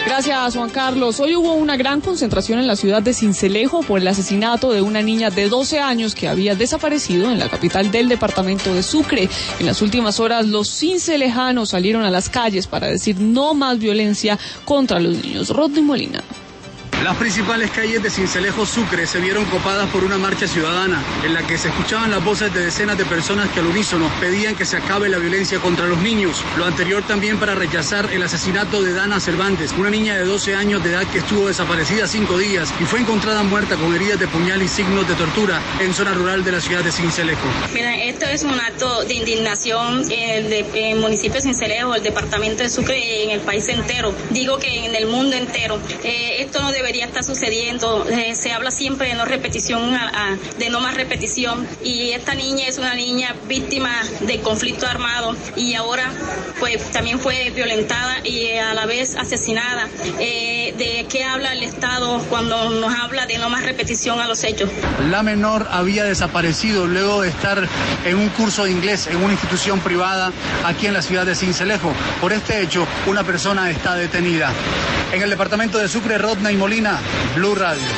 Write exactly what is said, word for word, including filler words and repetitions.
Gracias, Juan Carlos. Hoy hubo una gran concentración en la ciudad de Sincelejo por el asesinato de una niña de doce años que había desaparecido en la capital del departamento de Sucre. En las últimas horas, los cincelejanos salieron a las calles para decir no más violencia contra los niños. Rodney Molina. Las principales calles de Sincelejo, Sucre, se vieron copadas por una marcha ciudadana en la que se escuchaban las voces de decenas de personas que al unísono pedían que se acabe la violencia contra los niños. Lo anterior también para rechazar el asesinato de Dana Cervantes, una niña de doce años de edad que estuvo desaparecida cinco días y fue encontrada muerta con heridas de puñal y signos de tortura en zona rural de la ciudad de Sincelejo. Mira, esto es un acto de indignación en el, de, en el municipio de Sincelejo, el departamento de Sucre y en el país entero. Digo que en el mundo entero. Eh, esto no debe está sucediendo, eh, se habla siempre de no repetición, a, a, de no más repetición, y esta niña es una niña víctima de conflicto armado y ahora pues también fue violentada y a la vez asesinada. Eh, ¿De qué habla el Estado cuando nos habla de no más repetición a los hechos? La menor había desaparecido luego de estar en un curso de inglés en una institución privada aquí en la ciudad de Sincelejo. Por este hecho, una persona está detenida. En el departamento de Sucre, Rodney Molina, Blue Radio.